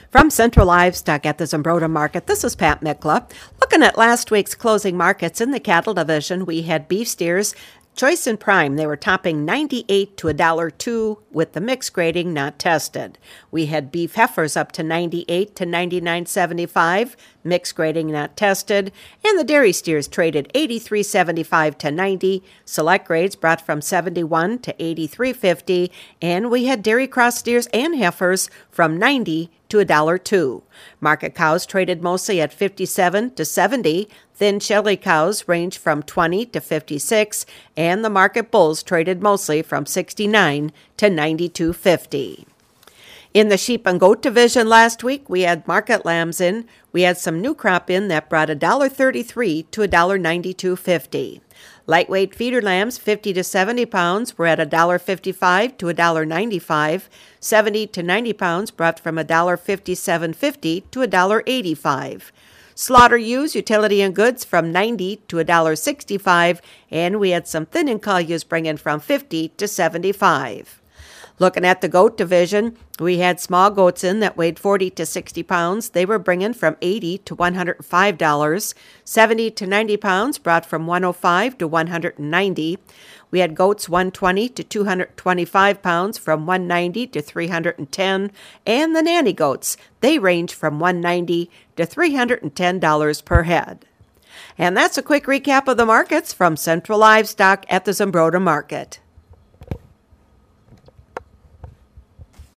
From Central Livestock at the Zumbrota Market, this is Pat Mikla. Looking at last week's closing markets in the cattle division, we had beef steers, choice and prime. They were topping 98 to $1.02 with the mixed grading not tested. We had beef heifers up to 98 to 99.75, mixed grading not tested, and the dairy steers traded 83.75 to 90. Select grades brought from 71 to 83.50, and we had dairy cross steers and heifers from 90 to $1.02. Market cows traded mostly at 57 to 70. Thin Shelly cows ranged from 20 to 56, and the market bulls traded mostly from 69 to 92.50. In the sheep and goat division last week, we had market lambs in. We had some new crop in that brought $1.33 to $1.92.50. Lightweight feeder lambs, 50 to 70 pounds, were at $1.55 to $1.95. 70 to 90 pounds brought from $1.57.50 to $1.85. Slaughter ewes, utility and goods from $90 to $1.65, and we had some thin and cull ewes bringing from $50 to $75. Looking at the goat division, we had small goats in that weighed 40 to 60 pounds. They were bringing from $80 to $105. 70 to 90 pounds brought from $105 to $190. We had goats 120 to 225 pounds from $190 to $310. And the nanny goats, they range from $190 to $310 per head. And that's a quick recap of the markets from Central Livestock at the Zumbrota Market.